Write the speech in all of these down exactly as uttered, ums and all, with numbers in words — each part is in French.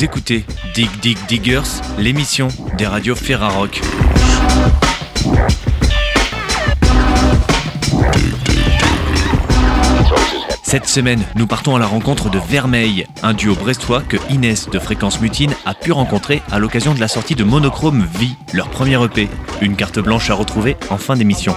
Vous écoutez Dig Dig Diggers, l'émission des radios Ferrarock. Cette semaine, nous partons à la rencontre de Vermeil, un duo brestois que Inès de Fréquence Mutine a pu rencontrer à l'occasion de la sortie de Monochrome V, leur premier E P. Une carte blanche à retrouver en fin d'émission.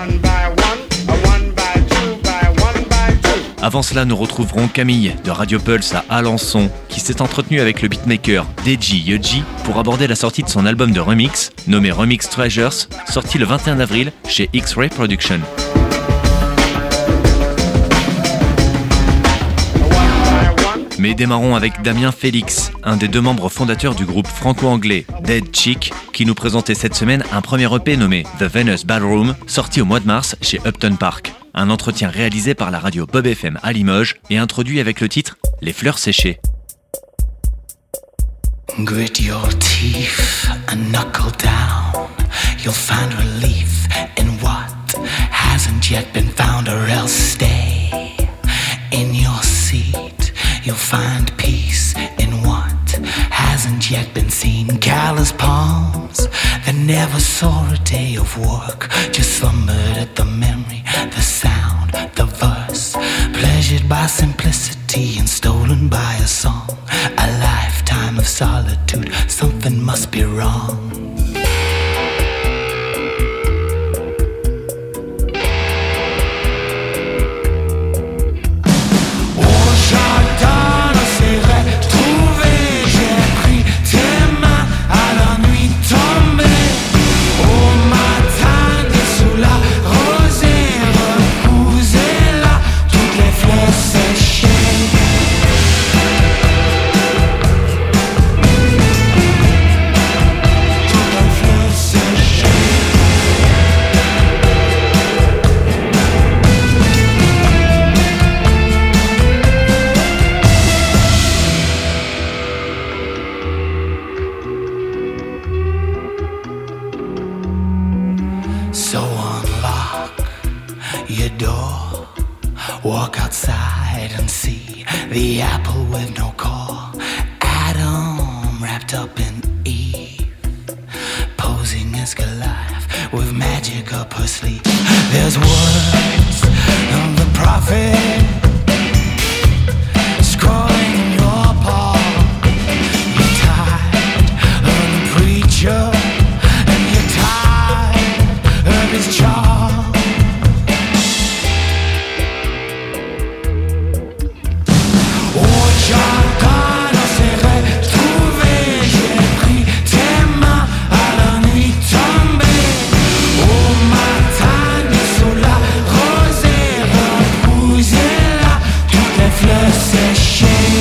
Avant cela, nous retrouverons Camille de Radio Pulse à Alençon, qui s'est entretenu avec le beatmaker Deji Yoji pour aborder la sortie de son album de remix, nommé Remix Treasures, sorti le vingt et un avril chez X-Ray Production. Mais démarrons avec Damien Félix, un des deux membres fondateurs du groupe franco-anglais Dead Chick, qui nous présentait cette semaine un premier E P nommé The Venus Ballroom, sorti au mois de mars chez Upton Park. Un entretien réalisé par la radio Bob F M à Limoges et introduit avec le titre Les fleurs séchées. Grit your teeth and knuckle down. You'll find relief in what hasn't yet been found, or else stay in your seat. You'll find peace in what hasn't yet been seen. Callous palms that never saw a day of work, just slumbered at the memory, the sound, the verse, pleasured by simplicity and stolen by a song. A lifetime of solitude, something must be wrong. Walk outside and see the apple with no core, Adam wrapped up in Eve, posing as Goliath with magic up her sleeve. There's words of the prophet scrawling in your palm. You're tired of the preacher and you're tired of his charm. Fleurs séchées.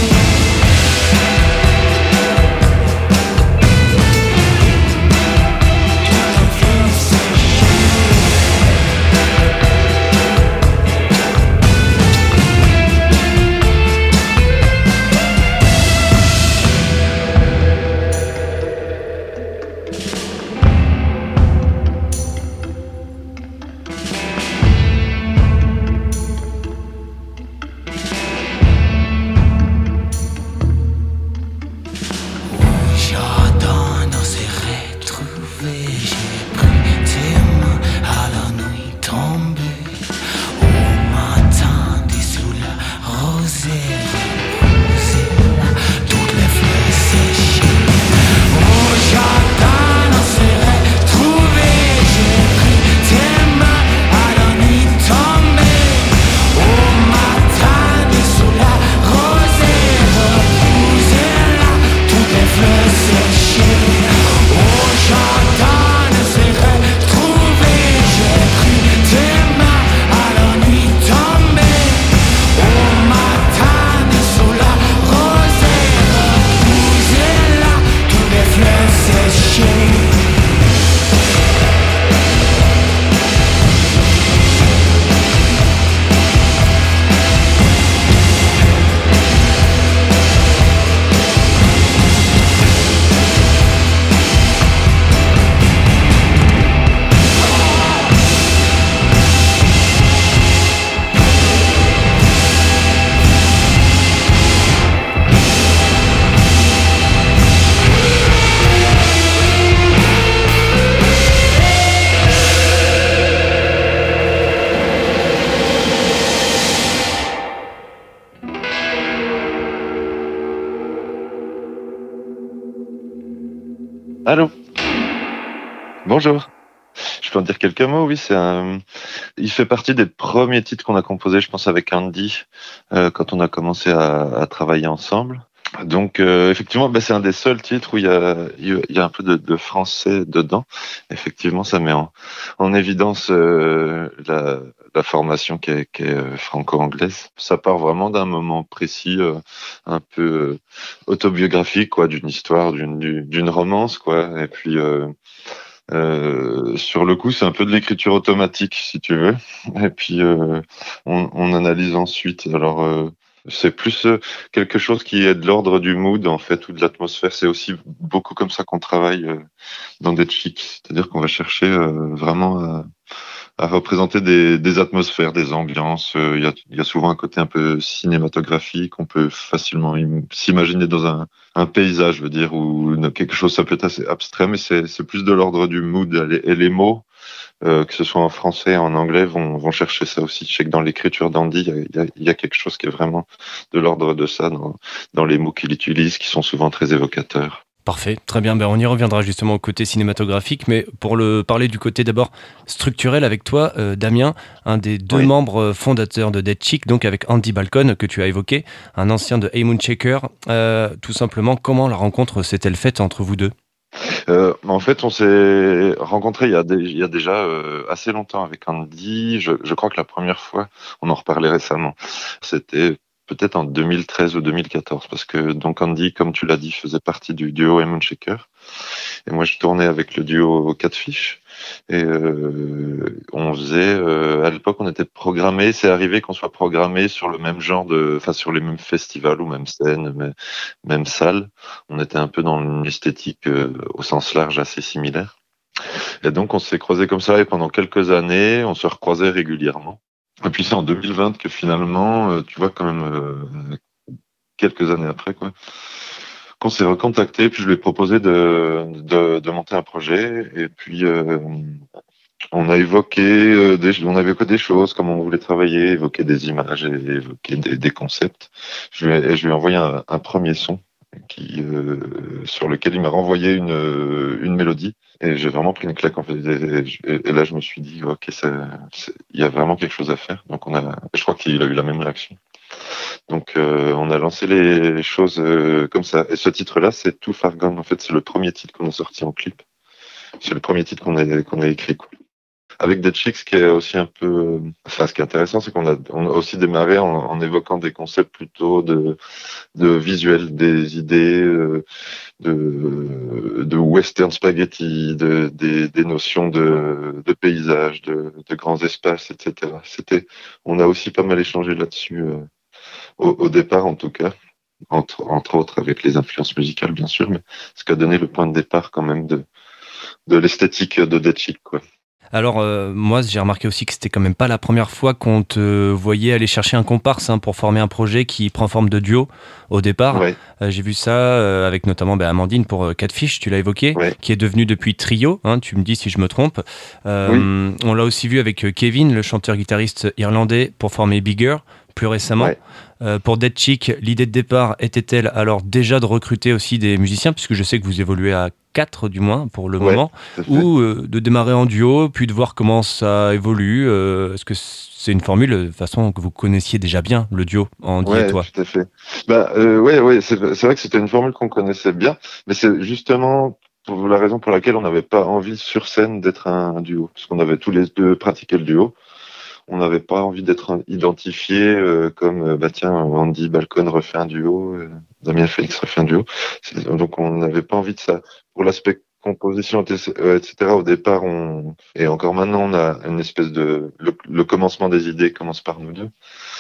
Allô. Bonjour. Je peux en dire quelques mots, oui, c'est un... il fait partie des premiers titres qu'on a composés, je pense, avec Andy, euh, quand on a commencé à, à travailler ensemble. Donc, euh, effectivement, bah, c'est un des seuls titres où il y a, il y a un peu de, de français dedans. Effectivement, ça met en, en évidence euh, la, la formation qui est, qui est euh, franco-anglaise. Ça part vraiment d'un moment précis, euh, un peu euh, autobiographique, quoi, d'une histoire, d'une, d'une romance, quoi. Et puis, euh, euh, sur le coup, c'est un peu de l'écriture automatique, si tu veux. Et puis, euh, on, on analyse ensuite. Alors, euh, c'est plus euh, quelque chose qui est de l'ordre du mood, en fait, ou de l'atmosphère. C'est aussi beaucoup comme ça qu'on travaille euh, dans Dead Chic. C'est-à-dire qu'on va chercher euh, vraiment à, à représenter des, des atmosphères, des ambiances. Euh, Il y, a, il y a souvent un côté un peu cinématographique. On peut facilement im- s'imaginer dans un, un paysage, je veux dire, ou une- quelque chose, ça peut être assez abstrait, mais c'est c'est plus de l'ordre du mood. Et les, et les mots, euh, que ce soit en français, en anglais, vont, vont chercher ça aussi. Je sais que dans l'écriture d'Andy, il y a, il y a- il y a quelque chose qui est vraiment de l'ordre de ça dans, dans les mots qu'il utilise, qui sont souvent très évocateurs. Parfait, très bien. Ben, on y reviendra justement au côté cinématographique, mais pour le parler du côté d'abord structurel avec toi, euh, Damien, un des deux Oui. membres fondateurs de Dead Chic, donc avec Andy Balcon que tu as évoqué, un ancien de Hey Moon Shaker. Euh, tout simplement, comment la rencontre s'est-elle faite entre vous deux ? Euh, en fait, on s'est rencontrés il y a, dé- il y a déjà euh, assez longtemps avec Andy. Je, je crois que la première fois, on en reparlait récemment, c'était peut-être en deux mille treize ou deux mille quatorze, parce que donc Andy, comme tu l'as dit, faisait partie du duo Hey Moon Shaker. Et moi, je tournais avec le duo Catfish. Et euh, on faisait, euh, à l'époque, on était programmé. C'est arrivé qu'on soit programmé sur le même genre de, enfin, sur les mêmes festivals ou mêmes scènes, même, même salles. On était un peu dans une esthétique euh, au sens large assez similaire. Et donc, on s'est croisés comme ça. Et pendant quelques années, on se recroisait régulièrement. Et puis, c'est en deux mille vingt que finalement, euh, tu vois, quand même, euh, quelques années après, quoi, qu'on s'est recontacté, puis je lui ai proposé de, de, de monter un projet, et puis euh, on a évoqué euh, des, on avait évoqué des choses, comment on voulait travailler, évoquer des images, et évoquer des, des concepts. Je lui ai, et je lui ai envoyé un, un premier son qui, euh, sur lequel il m'a renvoyé une, une mélodie, et j'ai vraiment pris une claque en fait. Et, et- et là, je me suis dit, ok, ça- c'est- il y a vraiment quelque chose à faire. Donc on a, je crois qu'il a eu la même réaction. Donc, euh, on a lancé les choses euh, comme ça. Et ce titre-là, c'est Too Far Gone. En fait, c'est le premier titre qu'on a sorti en clip. C'est le premier titre qu'on a, qu'on a écrit, quoi. Avec Dead Chicks, ce qui est aussi un peu, euh, enfin, ce qui est intéressant, c'est qu'on a, on a aussi démarré en, en évoquant des concepts plutôt de, de visuels, des idées euh, de, de western spaghetti, de, des, des notions de, de paysage, de, de grands espaces, et cetera. C'était, on a aussi pas mal échangé là-dessus. Euh, au, au départ en tout cas, entre, entre autres avec les influences musicales bien sûr, mais ce qui a donné le point de départ quand même de, de l'esthétique de Dead Chic, quoi. Alors, euh, moi, j'ai remarqué aussi que c'était quand même pas la première fois qu'on te voyait aller chercher un comparse hein, pour former un projet qui prend forme de duo au départ. Ouais, Euh, j'ai vu ça euh, avec notamment bah, Amandine pour euh, Catfish, tu l'as évoqué, ouais, qui est devenu depuis Trio, hein, tu me dis si je me trompe. oui, Euh, on l'a aussi vu avec euh, Kevin, le chanteur-guitariste irlandais, pour former Bigger, plus récemment. ouais, Euh, pour Dead Chic, l'idée de départ était-elle alors déjà de recruter aussi des musiciens, puisque je sais que vous évoluez à quatre du moins pour le ouais, moment, tout à fait. ou euh, de démarrer en duo, puis de voir comment ça évolue. Euh, Est-ce que c'est une formule de toute façon que vous connaissiez déjà bien, le duo, Andy et Ouais, toi? tout à fait. Bah, euh, ouais, ouais, c'est c'est vrai que c'était une formule qu'on connaissait bien, mais c'est justement pour la raison pour laquelle on n'avait pas envie sur scène d'être un, un duo, parce qu'on avait tous les deux pratiqué le duo. On n'avait pas envie d'être identifié euh, comme euh, bah tiens, Andy Balcon refait un duo, euh, Damien Félix refait un duo. C'est- Donc on n'avait pas envie de ça. Pour l'aspect composition, et cetera, euh, et cetera, au départ, on et encore maintenant, on a une espèce de le, le commencement des idées commence par nous deux.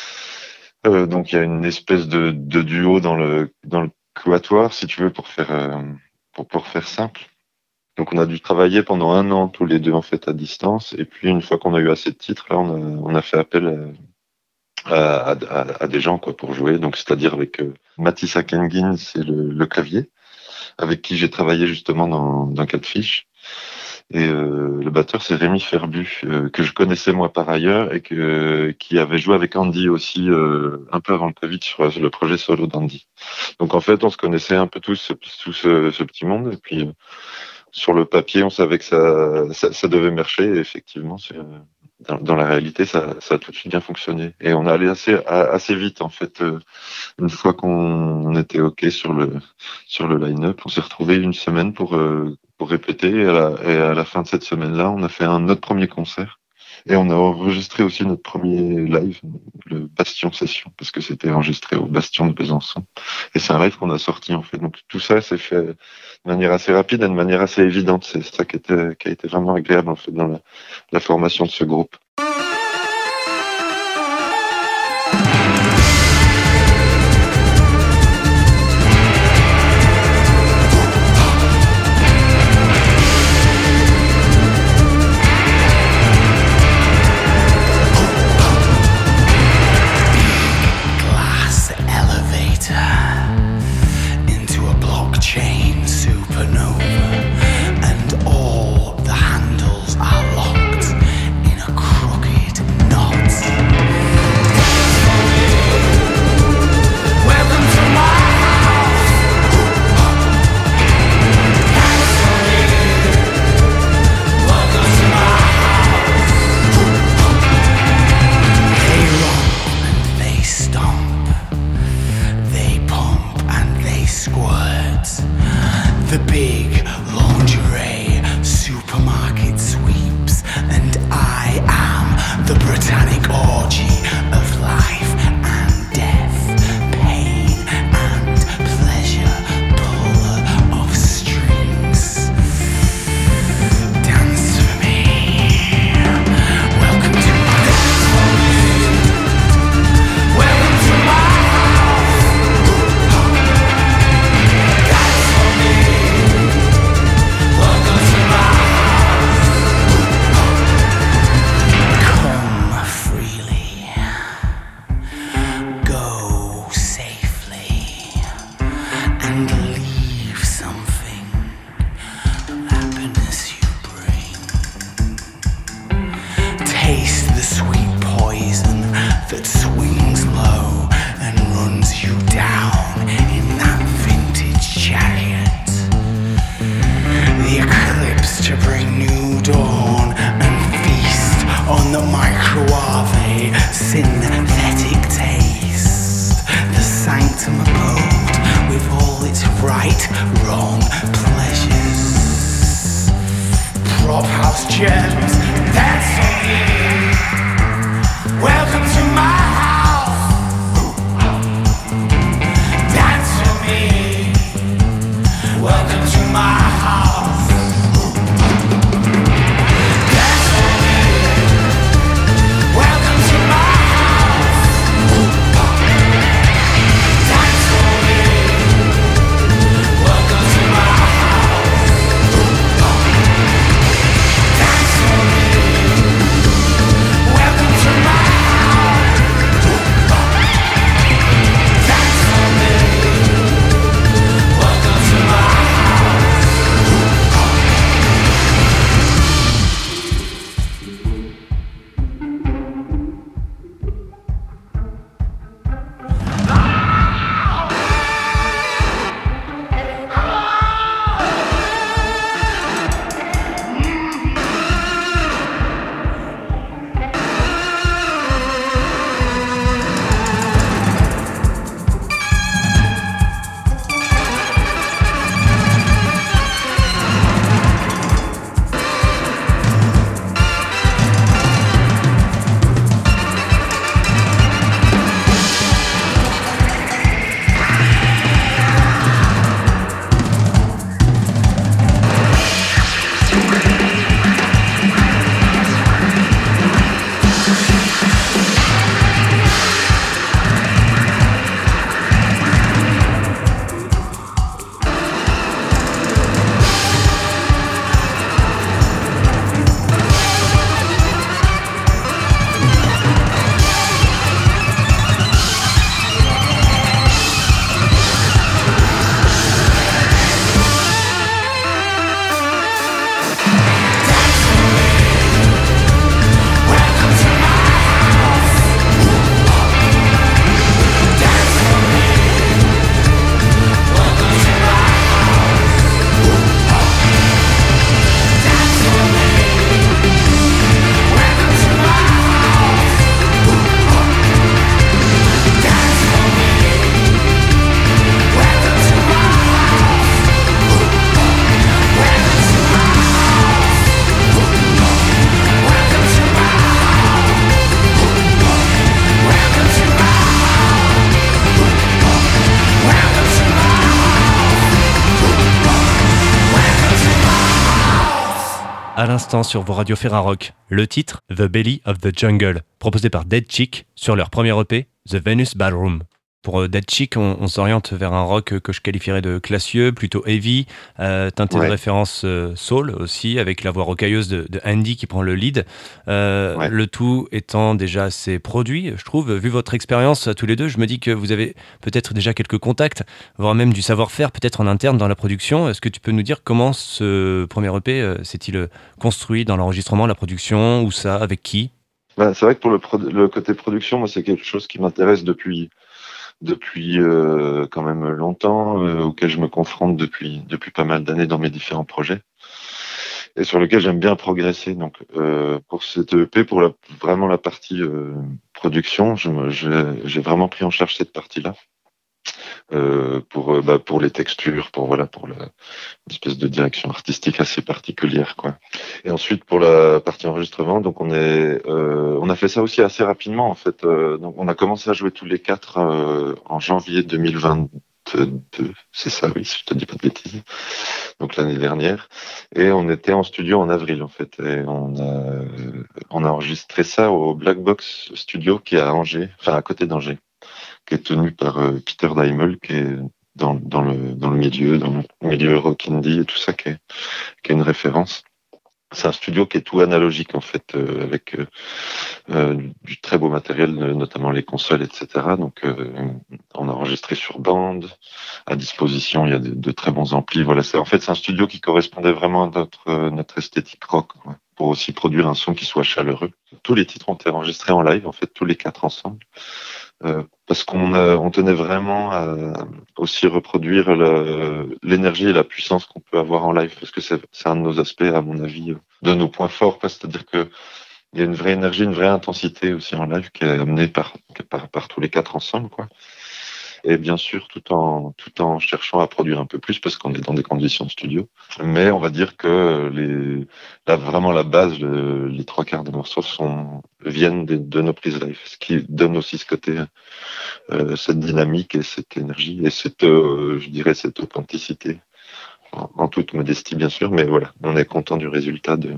Euh, donc il y a une espèce de, de duo dans le dans le quatuor, si tu veux, pour faire euh, pour pour faire simple. Donc on a dû travailler pendant un an tous les deux en fait à distance. Et puis une fois qu'on a eu assez de titres, là on a, on a fait appel à, à, à, à des gens quoi pour jouer. Donc c'est-à-dire avec euh, Mathis Akengin, c'est le, le clavier, avec qui j'ai travaillé justement dans, dans Catfish. Et euh, le batteur c'est Rémi Ferbu, euh, que je connaissais moi par ailleurs et que qui avait joué avec Andy aussi euh, un peu avant le Covid sur, sur le projet solo d'Andy. Donc en fait on se connaissait un peu tous, tout ce, ce petit monde. Et puis sur le papier, on savait que ça, ça, ça devait marcher. Et effectivement, c'est, dans, dans la réalité, ça, ça a tout de suite bien fonctionné. Et on est allé assez, assez vite, en fait. Une fois qu'on était OK sur le, sur le line-up, on s'est retrouvé une semaine pour, pour répéter. Et à, la, et à la fin de cette semaine-là, on a fait un autre premier concert. Et on a enregistré aussi notre premier live, le Bastion Session, parce que c'était enregistré au Bastion de Besançon. Et c'est un live qu'on a sorti, en fait. Donc tout ça s'est fait de manière assez rapide et de manière assez évidente. C'est ça qui, était, qui a été vraiment agréable, en fait, dans la, la formation de ce groupe. À l'instant sur vos radios Ferrarock, le titre The Belly of the Jungle, proposé par Dead Chick sur leur premier E P, The Venus Ballroom. Pour Dead Chick, on, on s'oriente vers un rock que je qualifierais de classieux, plutôt heavy, euh, teinté ouais. de références euh, soul aussi, avec la voix rocailleuse de, de Andy qui prend le lead. Euh, ouais. Le tout étant déjà assez produit, je trouve. Vu votre expérience tous les deux, je me dis que vous avez peut-être déjà quelques contacts, voire même du savoir-faire, peut-être en interne dans la production. Est-ce que tu peux nous dire comment ce premier E P euh, s'est-il construit dans l'enregistrement, la production, où ça, avec qui ? Ben, c'est vrai que pour le, pro- le côté production, moi, c'est quelque chose qui m'intéresse depuis... depuis euh, quand même longtemps, euh, auquel je me confronte depuis depuis pas mal d'années dans mes différents projets et sur lequel j'aime bien progresser. Donc euh, pour cette E P, pour la, vraiment la partie euh, production, je me, j'ai, j'ai vraiment pris en charge cette partie-là. Euh, pour bah, pour les textures, pour voilà pour la une espèce de direction artistique assez particulière quoi. Et ensuite pour la partie enregistrement, donc on est euh, on a fait ça aussi assez rapidement en fait. Euh, donc on a commencé à jouer tous les quatre euh, en janvier deux mille vingt-deux, c'est ça oui, si je te dis pas de bêtises. Donc l'année dernière, et on était en studio en avril en fait, et on a on a enregistré ça au Black Box Studio qui est à Angers, enfin à côté d'Angers, qui est tenu par euh, Peter Daimel, qui est dans, dans, le, dans le milieu, dans le milieu rock indie et tout ça, qui est, qui est une référence. C'est un studio qui est tout analogique, en fait, euh, avec euh, euh, du très beau matériel, notamment les consoles, et cetera. Donc, euh, on a enregistré sur bande, à disposition, il y a de, de très bons amplis. Voilà, c'est, en fait, c'est un studio qui correspondait vraiment à notre, euh, notre esthétique rock, quoi, pour aussi produire un son qui soit chaleureux. Tous les titres ont été enregistrés en live, en fait, tous les quatre ensemble. Euh, parce qu'on a, on tenait vraiment à aussi reproduire le, l'énergie et la puissance qu'on peut avoir en live, parce que c'est, c'est un de nos aspects, à mon avis, de nos points forts, quoi. C'est-à-dire que il y a une vraie énergie, une vraie intensité aussi en live qui est amenée par, par, par tous les quatre ensemble, quoi. Et bien sûr, tout en, tout en cherchant à produire un peu plus parce qu'on est dans des conditions de studio. Mais on va dire que les, là, vraiment la base, le, les trois quarts des morceaux sont, viennent de, de nos prises live. Ce qui donne aussi ce côté, euh, cette dynamique et cette énergie et cette, euh, je dirais, cette authenticité. En, en toute modestie, bien sûr. Mais voilà, on est content du résultat de,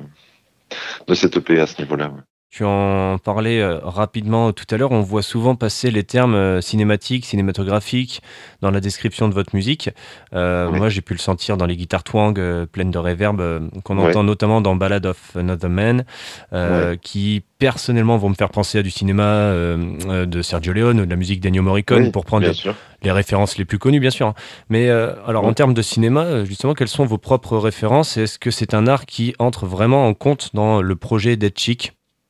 de cette E P à ce niveau-là. Ouais. Tu en parlais euh, rapidement tout à l'heure, on voit souvent passer les termes euh, cinématiques, cinématographiques dans la description de votre musique. Euh, oui. Moi, j'ai pu le sentir dans les guitares twang euh, pleines de reverb euh, qu'on oui. entend notamment dans Ballad of Another Man, euh, oui. qui personnellement vont me faire penser à du cinéma euh, de Sergio Leone ou de la musique d'Ennio Morricone, oui, pour prendre les, les références les plus connues, bien sûr. Mais euh, alors, oui. en termes de cinéma, justement, quelles sont vos propres références? Est-ce que c'est un art qui entre vraiment en compte dans le projet Dead Chick?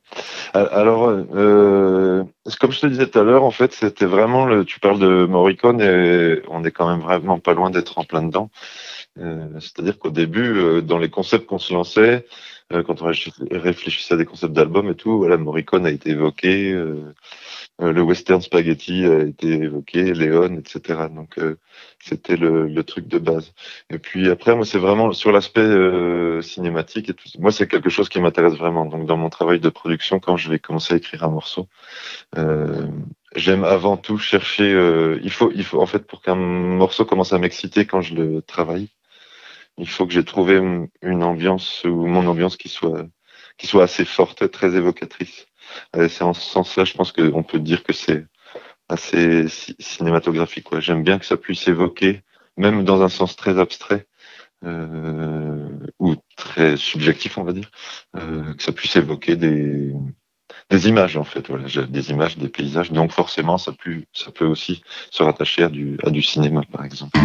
Alors, euh, comme je te disais tout à l'heure, en fait, c'était vraiment le. Tu parles de Morricone et on est quand même vraiment pas loin d'être en plein dedans. Euh, c'est-à-dire qu'au début, euh, dans les concepts qu'on se lançait, euh, quand on réfléchissait à des concepts d'albums et tout, voilà, Morricone a été évoqué, euh, euh, le western spaghetti a été évoqué, Léon, et cetera. Donc, euh, c'était le, le truc de base. Et puis après, moi, c'est vraiment sur l'aspect euh, cinématique et tout. Moi, c'est quelque chose qui m'intéresse vraiment. Donc, dans mon travail de production, quand je vais commencer à écrire un morceau, euh, j'aime avant tout chercher. Euh, il faut, il faut, en fait, pour qu'un morceau commence à m'exciter quand je le travaille, il faut que j'ai trouvé une ambiance ou mon ambiance qui soit, qui soit assez forte, très évocatrice. Et c'est en ce sens-là, je pense qu'on peut dire que c'est assez cinématographique, quoi. J'aime bien que ça puisse évoquer, même dans un sens très abstrait, euh, ou très subjectif, on va dire, euh, que ça puisse évoquer des, des images, en fait, voilà, des images, des paysages. Donc forcément, ça peut, ça peut aussi se rattacher à du, à du cinéma, par exemple.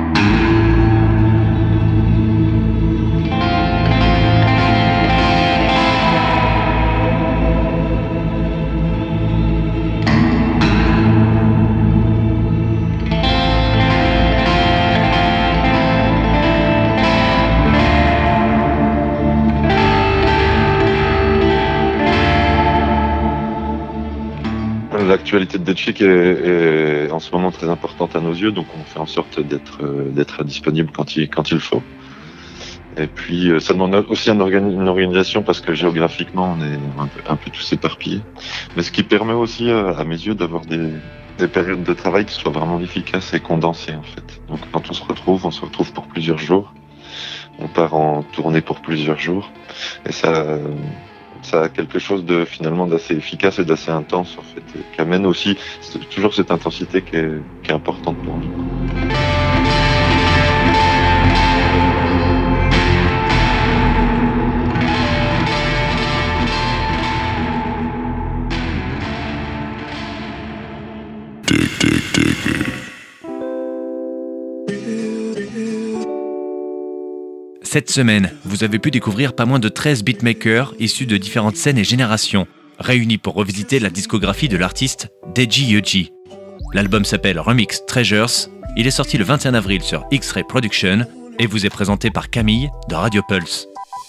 L'actualité de Dead Chick est, est en ce moment très importante à nos yeux, donc on fait en sorte d'être euh, d'être disponible quand il quand il faut. Et puis ça demande aussi un organi- une organisation parce que géographiquement on est un peu, un peu tous éparpillés, mais ce qui permet aussi euh, à mes yeux d'avoir des des périodes de travail qui soient vraiment efficaces et condensées en fait. Donc quand on se retrouve, on se retrouve pour plusieurs jours. on part en tournée pour plusieurs jours. Et ça, ça a quelque chose de finalement d'assez efficace et d'assez intense en fait, et qui amène aussi toujours cette intensité qui est, qui est importante pour nous. Cette semaine, vous avez pu découvrir pas moins de treize beatmakers issus de différentes scènes et générations, réunis pour revisiter la discographie de l'artiste Deji Yeji. L'album s'appelle Remix Treasures, il est sorti le vingt et un avril sur X-Ray Production et vous est présenté par Camille de Radio Pulse.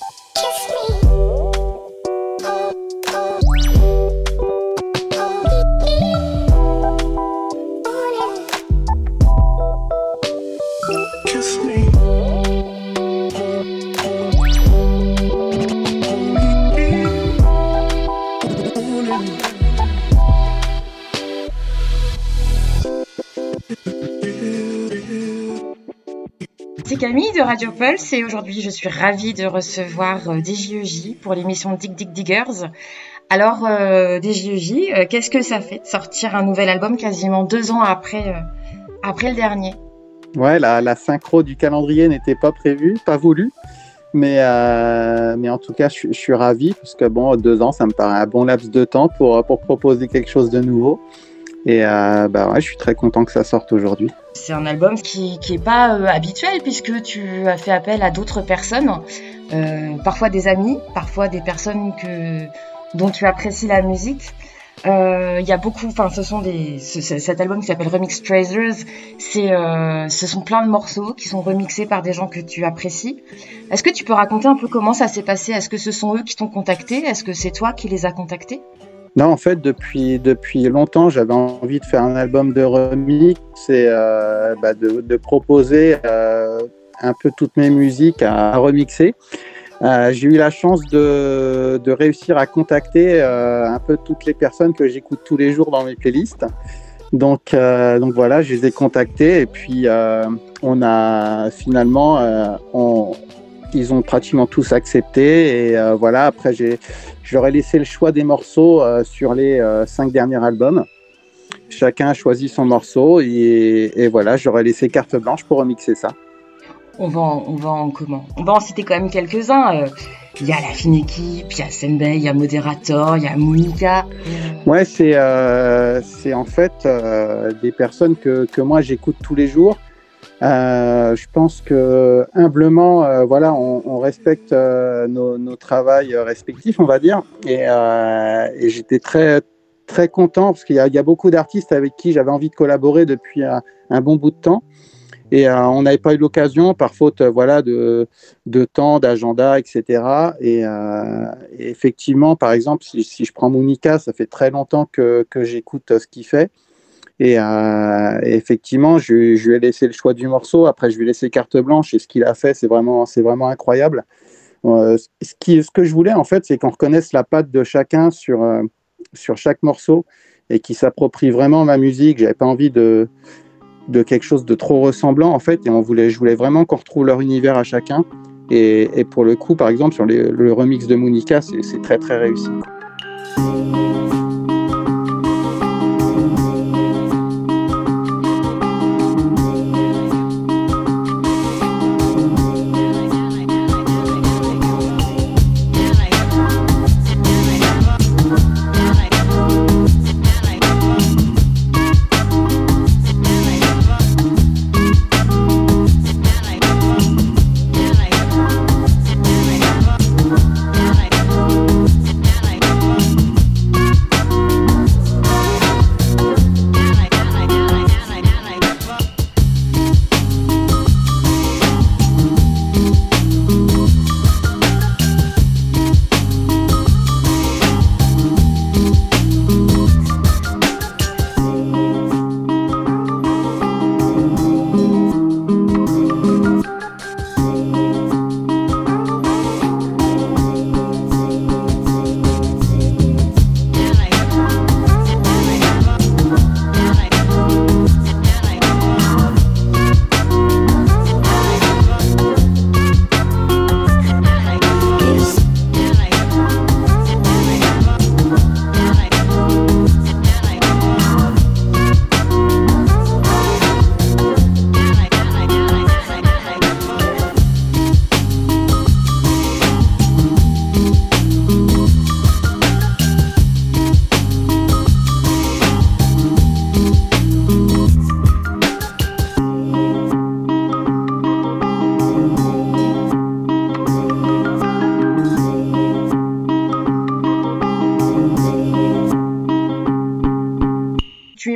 C'est Camille de Radio Pulse et aujourd'hui je suis ravie de recevoir D J E J pour l'émission Dig Dig Diggers. Alors euh, D J E J, euh, qu'est-ce que ça fait de sortir un nouvel album quasiment deux ans après, euh, après le dernier? Ouais, la, la synchro du calendrier n'était pas prévue, pas voulue, mais, euh, mais en tout cas je, je suis ravi parce que bon, deux ans ça me paraît un bon laps de temps pour, pour proposer quelque chose de nouveau. Et euh, bah ouais, je suis très content que ça sorte aujourd'hui. C'est un album qui qui est pas euh, habituel puisque tu as fait appel à d'autres personnes, euh, parfois des amis, parfois des personnes que dont tu apprécies la musique. Il euh, y a beaucoup, enfin, ce sont des, ce, cet album qui s'appelle Remix Treasures, c'est, euh, ce sont plein de morceaux qui sont remixés par des gens que tu apprécies. Est-ce que tu peux raconter un peu comment ça s'est passé? Est-ce que ce sont eux qui t'ont contacté? Est-ce que c'est toi qui les as contactés? Non, en fait, depuis, depuis longtemps, j'avais envie de faire un album de remix et euh, bah, de, de proposer euh, un peu toutes mes musiques à, à remixer. Euh, j'ai eu la chance de, de réussir à contacter euh, un peu toutes les personnes que j'écoute tous les jours dans mes playlists. Donc, euh, donc voilà, je les ai contactés et puis euh, on a finalement, euh, on, ils ont pratiquement tous accepté et euh, voilà. Après, j'ai, j'aurais laissé le choix des morceaux euh, sur les euh, cinq derniers albums. Chacun a choisi son morceau et, et voilà, j'aurais laissé carte blanche pour remixer ça. On va, en, on va en comment On va en citer quand même quelques-uns. Il euh, y a la fine équipe, il y a Senbei, il y a Moderator, il y a Monica. Ouais, c'est, euh, c'est en fait euh, des personnes que, que moi j'écoute tous les jours. Euh, je pense que humblement, euh, voilà, on, on respecte euh, nos, nos travails respectifs, on va dire. Et, euh, et j'étais très très content parce qu'il y a, il y a beaucoup d'artistes avec qui j'avais envie de collaborer depuis un, un bon bout de temps. Et euh, on n'avait pas eu l'occasion, par faute euh, voilà, de, de temps, d'agenda, et cetera. Et, euh, et effectivement, par exemple, si, si je prends Monica, ça fait très longtemps que, que j'écoute euh, ce qu'il fait. Et, euh, et effectivement, je, je lui ai laissé le choix du morceau. Après, je lui ai laissé carte blanche. Et ce qu'il a fait, c'est vraiment, c'est vraiment incroyable. Euh, ce, qui, ce que je voulais, en fait, c'est qu'on reconnaisse la patte de chacun sur, euh, sur chaque morceau et qu'il s'approprie vraiment ma musique. J'avais pas envie de... de quelque chose de trop ressemblant en fait et on voulait, je voulais vraiment qu'on retrouve leur univers à chacun et, et pour le coup par exemple sur les, le remix de Monica c'est, c'est très très réussi.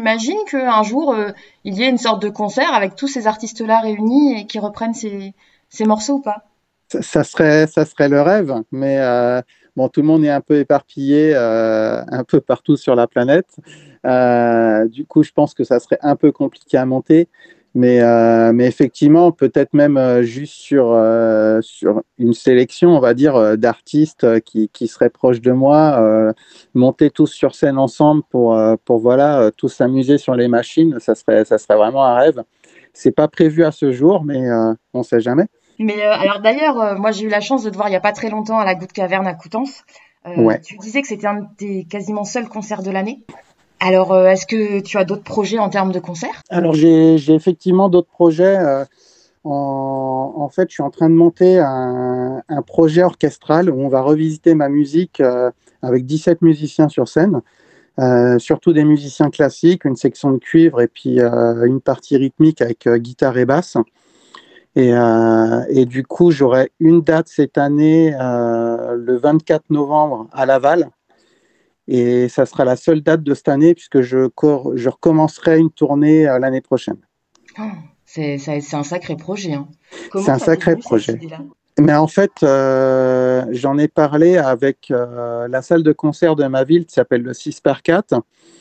t'imagines qu'un jour, euh, il y ait une sorte de concert avec tous ces artistes-là réunis et qui reprennent ces, ces morceaux ou pas? Ça, ça serait, ça serait le rêve, mais euh, bon, tout le monde est un peu éparpillé euh, un peu partout sur la planète. Euh, du coup, je pense que ça serait un peu compliqué à monter. Mais, euh, mais effectivement, peut-être même euh, juste sur, euh, sur une sélection, on va dire, euh, d'artistes euh, qui, qui seraient proches de moi, euh, monter tous sur scène ensemble pour, euh, pour voilà, euh, tous s'amuser sur les machines, ça serait, ça serait vraiment un rêve. C'est pas prévu à ce jour, mais euh, on ne sait jamais. Mais euh, alors d'ailleurs, euh, moi j'ai eu la chance de te voir il n'y a pas très longtemps à la Goutte Caverne à Coutances. Euh, ouais. Tu disais que c'était un de tes quasiment seuls concerts de l'année. Alors, euh, est-ce que tu as d'autres projets en termes de concerts? Alors, j'ai, j'ai effectivement d'autres projets. Euh, en, en fait, je suis en train de monter un, un projet orchestral où on va revisiter ma musique euh, avec dix-sept musiciens sur scène, euh, surtout des musiciens classiques, une section de cuivre et puis euh, une partie rythmique avec euh, guitare et basse. Et, euh, et du coup, j'aurai une date cette année, euh, le vingt-quatre novembre à Laval. Et ça sera la seule date de cette année puisque je, cor- je recommencerai une tournée euh, l'année prochaine. Oh, c'est, c'est, c'est un sacré projet. Hein. Comment c'est un sacré projet. Mais en fait, euh, j'en ai parlé avec euh, la salle de concert de ma ville qui s'appelle le six par quatre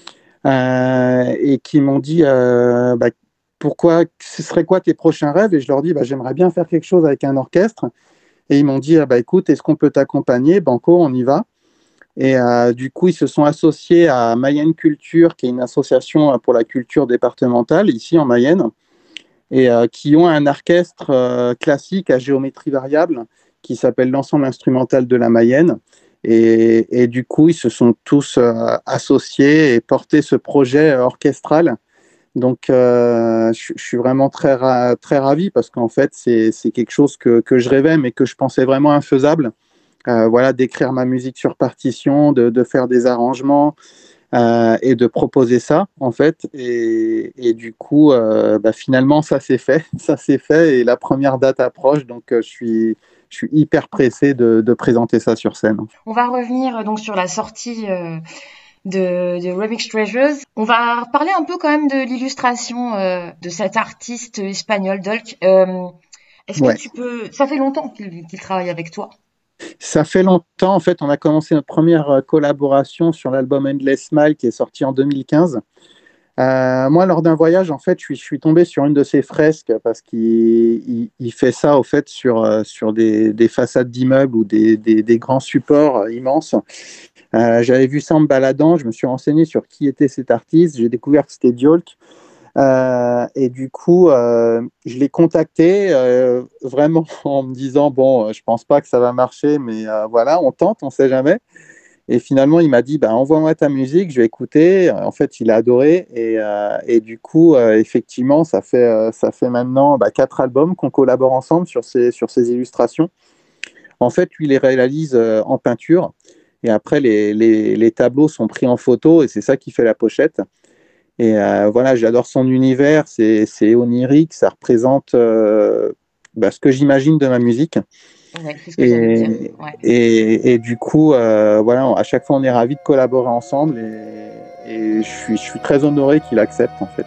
euh, et qui m'ont dit euh, bah, pourquoi, ce serait quoi tes prochains rêves? Et je leur dis bah, j'aimerais bien faire quelque chose avec un orchestre. Et ils m'ont dit ah, bah, écoute, est-ce qu'on peut t'accompagner? Banco, on y va. Et euh, du coup, ils se sont associés à Mayenne Culture, qui est une association pour la culture départementale, ici en Mayenne, et euh, qui ont un orchestre euh, classique à géométrie variable qui s'appelle l'Ensemble instrumental de la Mayenne. Et, et du coup, ils se sont tous euh, associés et porté ce projet orchestral. Donc, euh, je, je suis vraiment très, ra- très ravi parce qu'en fait, c'est, c'est quelque chose que, que je rêvais, mais que je pensais vraiment infaisable. Euh, voilà, d'écrire ma musique sur partition, de, de faire des arrangements euh, et de proposer ça, en fait. Et, et du coup, euh, bah, finalement, ça s'est fait. Ça s'est fait et la première date approche. Donc, euh, je suis, je suis hyper pressé de, de présenter ça sur scène. On va revenir donc sur la sortie euh, de, de Remix Treasures. On va parler un peu quand même de l'illustration euh, de cet artiste espagnol, Dolk. Euh, est-ce que ouais. tu peux... Ça fait longtemps qu'il, qu'il travaille avec toi? Ça fait longtemps. En fait, on a commencé notre première collaboration sur l'album Endless Smile qui est sorti en deux mille quinze. Euh, moi, lors d'un voyage, en fait, je suis, je suis tombé sur une de ses fresques parce qu'il il, il fait ça, au fait, sur, euh, sur des, des façades d'immeubles ou des, des, des grands supports euh, immenses. Euh, j'avais vu ça en me baladant. Je me suis renseigné sur qui était cet artiste. J'ai découvert que c'était Dolk. Euh, et du coup, euh, je l'ai contacté euh, vraiment en me disant bon, je pense pas que ça va marcher, mais euh, voilà, on tente, on sait jamais. Et finalement, il m'a dit bah, envoie-moi ta musique, je vais écouter. En fait, il a adoré. Et, euh, et du coup, euh, effectivement, ça fait, euh, ça fait maintenant bah, quatre albums qu'on collabore ensemble sur ces, sur ces illustrations. En fait, lui, il les réalise euh, en peinture. Et après, les, les, les tableaux sont pris en photo et c'est ça qui fait la pochette. Et euh, voilà, j'adore son univers, c'est, c'est onirique, ça représente euh, bah, ce que j'imagine de ma musique. Ouais, c'est ce que j'allais dire. Ouais. Et, et du coup, euh, voilà, à chaque fois, on est ravis de collaborer ensemble et, et je, suis, je suis très honoré qu'il accepte en fait.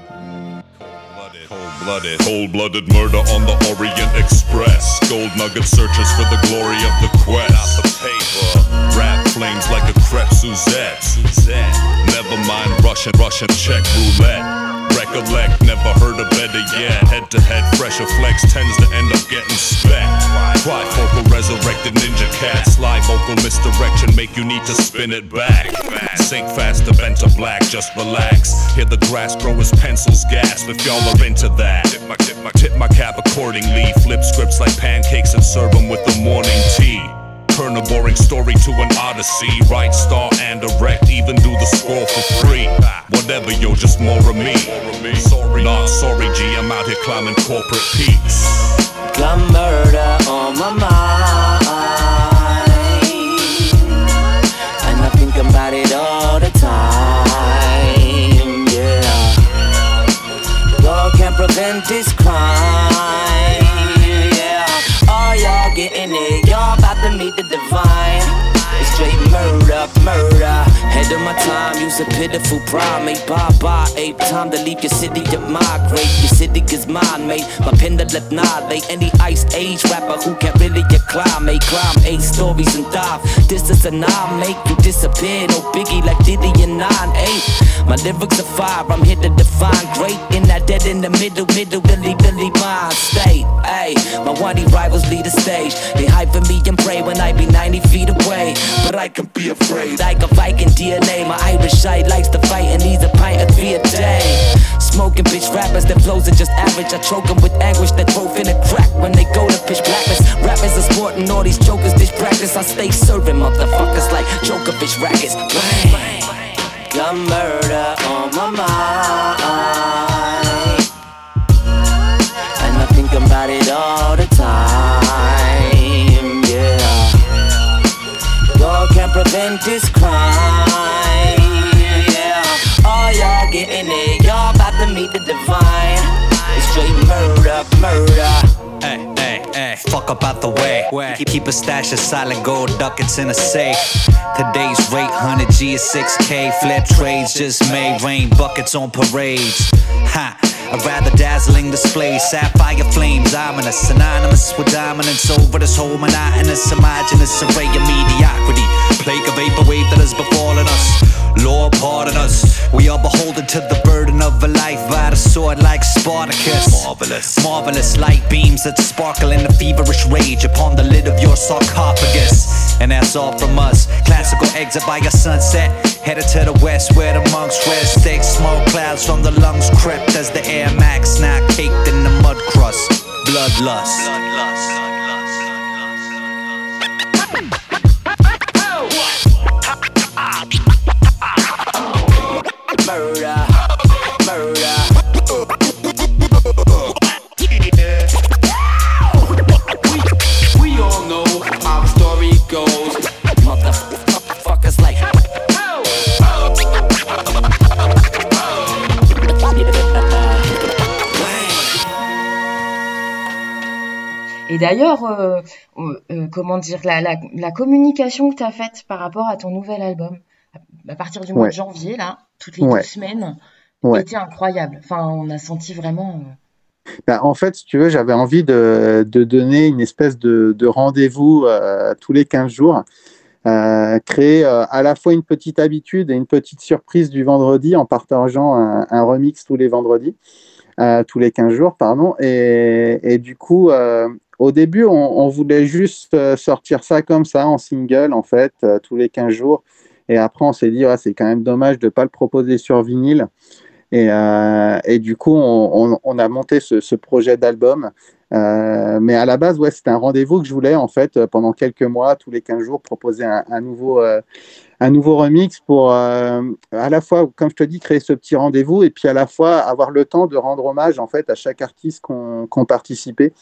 Cold-blooded, cold-blooded murder on the Orient Express. Gold nugget searches for the glory of the quest. Out the paper, rap flames like a crepe Suzette. Suzette. Never mind Russian, Russian check roulette. Recollect, never heard of better yet. Head to head, fresher flex tends to end up getting specked. Trifocal resurrected ninja cat. Sly vocal misdirection make you need to spin it back. Sink fast, the vent of black, just relax. Hear the grass growers pencils gasp if y'all are into that. Tip my, tip my, tip my cap accordingly. Flip scripts like pancakes and serve them with the morning tea. Turn a boring story to an odyssey. Write, star, and direct, even do the score for free. Whatever, yo, just more of me. Sorry, nah, sorry, G, I'm out here climbing corporate peaks. Got murder on my mind, and I think about it all the time, yeah. God can't prevent this crime, yeah. All y'all getting it, to meet the divine. It's straight murder, murder. Head of my time, you use a pitiful primate. Bye bye, ape. Time to leave your city to migrate. Your city is mine, mate. My pen to let annihilate any ice age rapper who can't really acclimate. Climb eight stories and dive. This is a nine, make you disappear. No biggie like Diddy and nine eight. My lyrics are fire, I'm here to define great. In that dead in the middle, middle, Billy, Billy mind state. Ayy, my whitey rivals lead the stage. They hype for me and pray when I be ninety feet away. But I can be afraid. Like a Viking D N A, my Irish side likes to fight and needs a pint of three a day. Smoking bitch rappers that flows are just average. I choke them with anguish that drove in a crack when they go to pitch blackness. Rappers are sporting all these jokers, this practice. I stay serving motherfuckers like joker bitch rackets. Bang, got murder on my mind, and I think about it all the time. Yeah, God can't prevent this crime. Yeah, all y'all getting it, y'all about to meet the divine. It's straight murder, murder. Hey, hey, hey, fuck up out the way. Keep, keep a stash of solid gold ducats in a safe. Today's rate, one hundred G is six K. Flip trades just made rain buckets on parades. Ha, I'd rather dazzling displays. Sapphire flames, ominous, synonymous with dominance over this whole monotonous, homogenous array of mediocrity. Plague of vaporwave that has befallen us. Lord, pardon us. We are beholden to the burden of a life by the sword like Spartacus. Marvelous, marvelous light beams that sparkle in a feverish rage upon the lid of your sarcophagus. And that's all from us. Classical exit by a sunset, headed to the west where the monks rest. Thick smoke clouds from the lungs crept as the Air Max now caked in the mud crust. Bloodlust. Bloodlust. Murder, murder. We, we all know how the story goes. Motherfuckers like. Et d'ailleurs, euh, euh, comment dire, la, la, la communication que tu as faite par rapport à ton nouvel album, à partir du mois Ouais. de janvier, là, toutes les Ouais. deux semaines, Ouais. était incroyable. Enfin, on a senti vraiment... euh, Ben, en fait, si tu veux, j'avais envie de, de donner une espèce de, de rendez-vous euh, tous les quinze jours, euh, créer euh, à la fois une petite habitude et une petite surprise du vendredi en partageant un, un remix tous les vendredis, euh, tous les quinze jours, pardon. Et, et du coup, euh, au début, on, on voulait juste euh, sortir ça comme ça, en single, en fait, euh, tous les quinze jours. Et après, on s'est dit, ouais, c'est quand même dommage de ne pas le proposer sur vinyle. Et, euh, et du coup, on, on, on a monté ce, ce projet d'album. Euh, mais à la base, ouais, c'était un rendez-vous que je voulais, en fait, pendant quelques mois, tous les quinze jours, proposer un, un, nouveau, euh, un nouveau remix pour, euh, à la fois, comme je te dis, créer ce petit rendez-vous et puis à la fois avoir le temps de rendre hommage, en fait, à chaque artiste qu'on qu'on participait.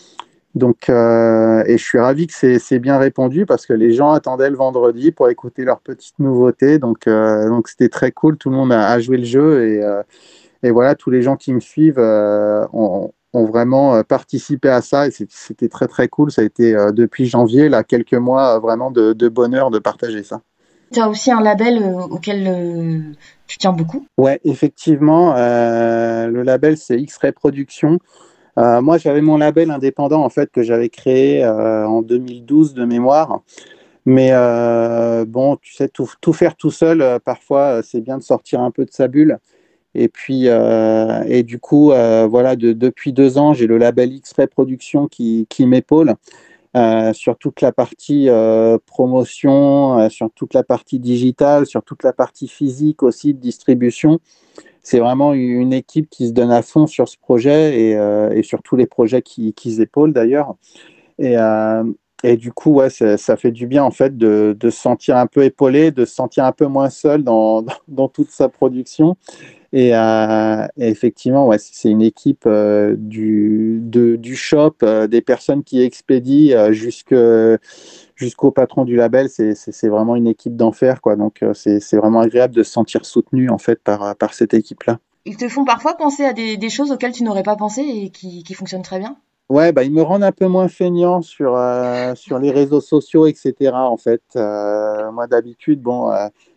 Donc, euh, et je suis ravi que c'est, c'est bien répondu parce que les gens attendaient le vendredi pour écouter leurs petites nouveautés. Donc, euh, donc c'était très cool. Tout le monde a, a joué le jeu et, euh, et voilà, tous les gens qui me suivent euh, ont, ont vraiment participé à ça et c'est, c'était très très cool. Ça a été euh, depuis janvier, là, quelques mois, euh, vraiment de, de bonheur de partager ça. Tu as aussi un label euh, auquel euh, tu tiens beaucoup. Ouais, effectivement, euh, le label c'est X-Ray Productions. Euh, moi, j'avais mon label indépendant en fait que j'avais créé euh, en deux mille douze de mémoire. Mais euh, bon, tu sais, tout, tout faire tout seul, euh, parfois, c'est bien de sortir un peu de sa bulle. Et puis, euh, et du coup, euh, voilà, de, depuis deux ans, j'ai le label X-Ray Productions qui, qui m'épaule euh, sur toute la partie euh, promotion, euh, sur toute la partie digitale, sur toute la partie physique aussi de distribution. C'est vraiment une équipe qui se donne à fond sur ce projet et, euh, et sur tous les projets qui, qu'ils épaulent d'ailleurs. Et, euh, et du coup, ouais, ça, ça fait du bien en fait de, de se sentir un peu épaulé, de se sentir un peu moins seul dans, dans, dans toute sa production. Et, euh, et effectivement, ouais, c'est une équipe euh, du, de, du shop, euh, des personnes qui expédient euh, jusque, jusqu'au patron du label. C'est, c'est, c'est vraiment une équipe d'enfer, quoi. Donc, euh, c'est, c'est vraiment agréable de se sentir soutenu en fait par, par cette équipe-là. Ils te font parfois penser à des, des choses auxquelles tu n'aurais pas pensé et qui, qui fonctionnent très bien. Ouais, bah, ils me rendent un peu moins feignant sur, euh, sur les réseaux sociaux, et cetera. En fait, euh, moi d'habitude, bon, euh,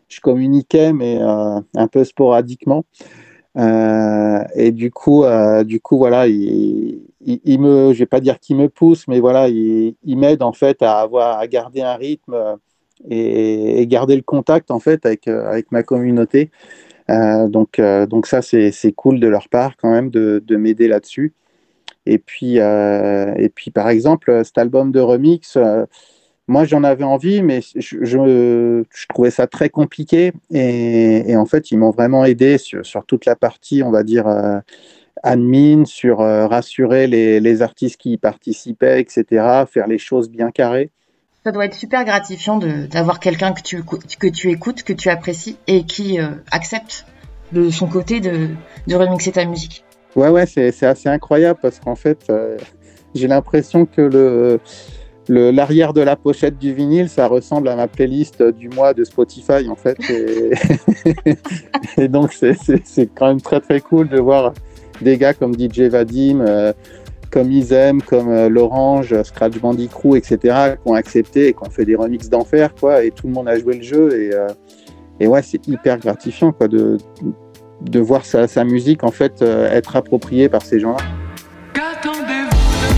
je communiquais, mais euh, un peu sporadiquement. Euh, et du coup, euh, du coup, voilà, il, il, il me, je vais pas dire qu'il me pousse, mais voilà, il, il m'aide en fait à avoir, à garder un rythme et, et garder le contact en fait avec avec ma communauté. Euh, donc, euh, donc ça, c'est c'est cool de leur part quand même de de m'aider là-dessus. Et puis, euh, et puis, par exemple, cet album de remix. Euh, Moi, j'en avais envie, mais je, je, je trouvais ça très compliqué. Et, et en fait, ils m'ont vraiment aidé sur, sur toute la partie, on va dire, euh, admin, sur euh, rassurer les, les artistes qui y participaient, et cetera, faire les choses bien carrées. Ça doit être super gratifiant de, d'avoir quelqu'un que tu, que tu écoutes, que tu apprécies et qui euh, accepte de son côté de, de remixer ta musique. Ouais, ouais, c'est, c'est assez incroyable parce qu'en fait, euh, j'ai l'impression que le... Le, l'arrière de la pochette du vinyle, ça ressemble à ma playlist du mois de Spotify, en fait. Et, et donc, c'est, c'est, c'est quand même très, très cool de voir des gars comme D J Vadim, euh, comme Izem, comme euh, L'Orange, Scratch Bandicoot, et cetera, qui ont accepté et qui ont fait des remixes d'enfer, quoi. Et tout le monde a joué le jeu. Et, euh, et ouais, c'est hyper gratifiant, quoi, de, de voir sa, sa musique, en fait, euh, être appropriée par ces gens-là. Qu'attendez-vous?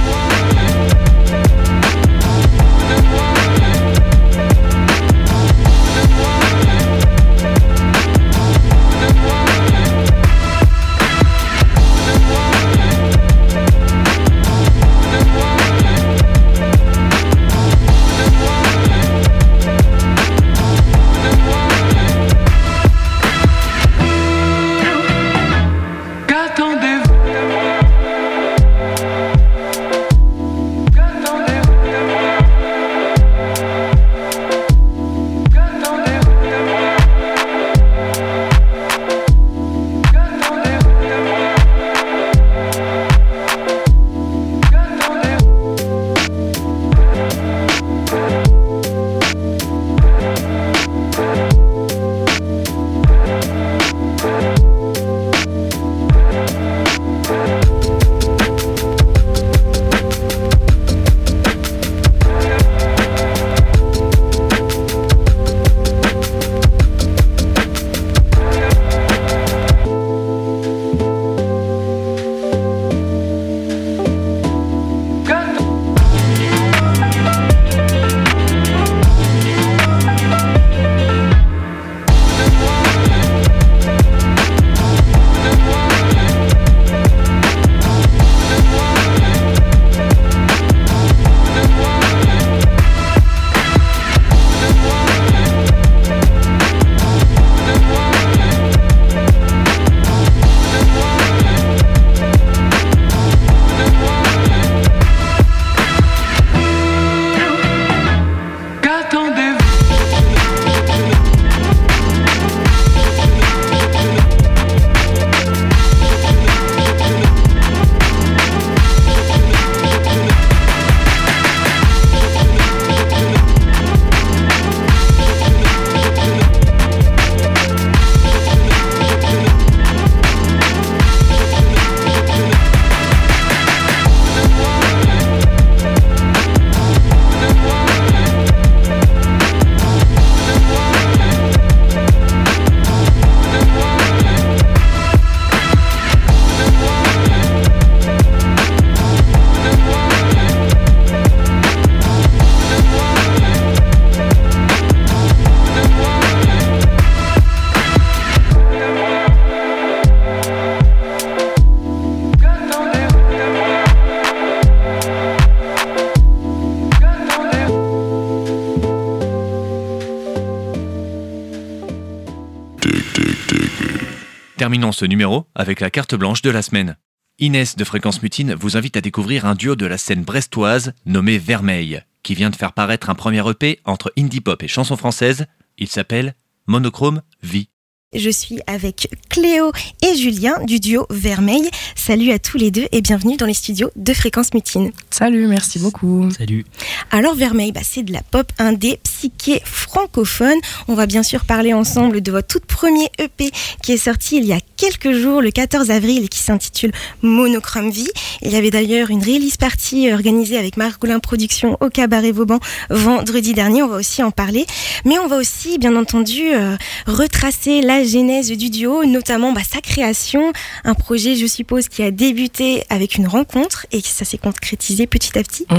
Terminons ce numéro avec la carte blanche de la semaine. Inès de Fréquence Mutine vous invite à découvrir un duo de la scène brestoise nommé Vermeil, qui vient de faire paraître un premier E P entre indie pop et chansons françaises. Il s'appelle Monochrome Vie. Je suis avec Cléo et Julien du duo Vermeil. Salut à tous les deux et bienvenue dans les studios de Fréquence Mutine. Salut, merci beaucoup. Salut. Alors Vermeil, bah, c'est de la pop indé psyché francophone. On va bien sûr parler ensemble de votre tout premier E P qui est sorti il y a quelques jours, le quatorze avril, et qui s'intitule Monochrome Vie. Il y avait d'ailleurs une release party organisée avec Margolin Productions au Cabaret Vauban vendredi dernier. On va aussi en parler. Mais on va aussi, bien entendu, euh, retracer la genèse du duo, notamment bah, sa création. Un projet, je suppose, qui a débuté avec une rencontre et ça s'est concrétisé petit à petit.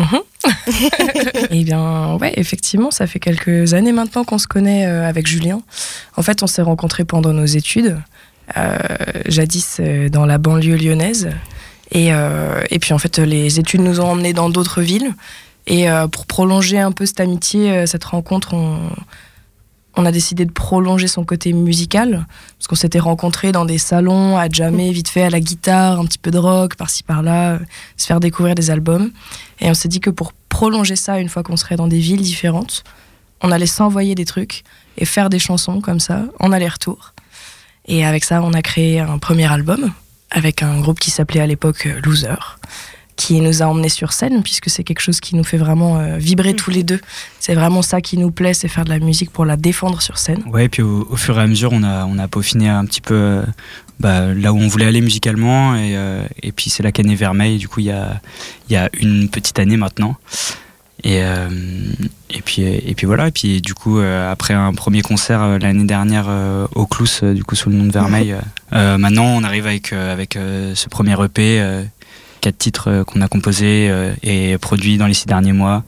Mmh. Eh bien, ouais, effectivement, ça fait quelques années maintenant qu'on se connaît euh, avec Julien. En fait, on s'est rencontrés pendant nos études, euh, jadis euh, dans la banlieue lyonnaise. Et, euh, et puis, en fait, les études nous ont emmenés dans d'autres villes. Et euh, pour prolonger un peu cette amitié, euh, cette rencontre, on, on a décidé de prolonger son côté musical. Parce qu'on s'était rencontrés dans des salons, à jammer vite fait à la guitare, un petit peu de rock, par-ci par-là, euh, se faire découvrir des albums. Et on s'est dit que pour prolonger ça, une fois qu'on serait dans des villes différentes, on allait s'envoyer des trucs et faire des chansons comme ça, en aller-retour. Et avec ça, on a créé un premier album avec un groupe qui s'appelait à l'époque Loser, qui nous a emmenés sur scène, puisque c'est quelque chose qui nous fait vraiment euh, vibrer mmh. tous les deux. C'est vraiment ça qui nous plaît, c'est faire de la musique pour la défendre sur scène. Ouais, et puis au, au fur et à mesure, on a, on a peaufiné un petit peu euh, bah, là où on voulait aller musicalement, et, euh, et puis c'est là qu'est né Vermeil, du coup il y a, y a une petite année maintenant. Et, euh, et, puis, et puis voilà, et puis du coup, euh, après un premier concert euh, l'année dernière euh, au Clous, euh, du coup sous le nom de Vermeil, euh, maintenant on arrive avec, euh, avec euh, ce premier E P, euh, quatre titres euh, qu'on a composés euh, et produits dans les six derniers mois.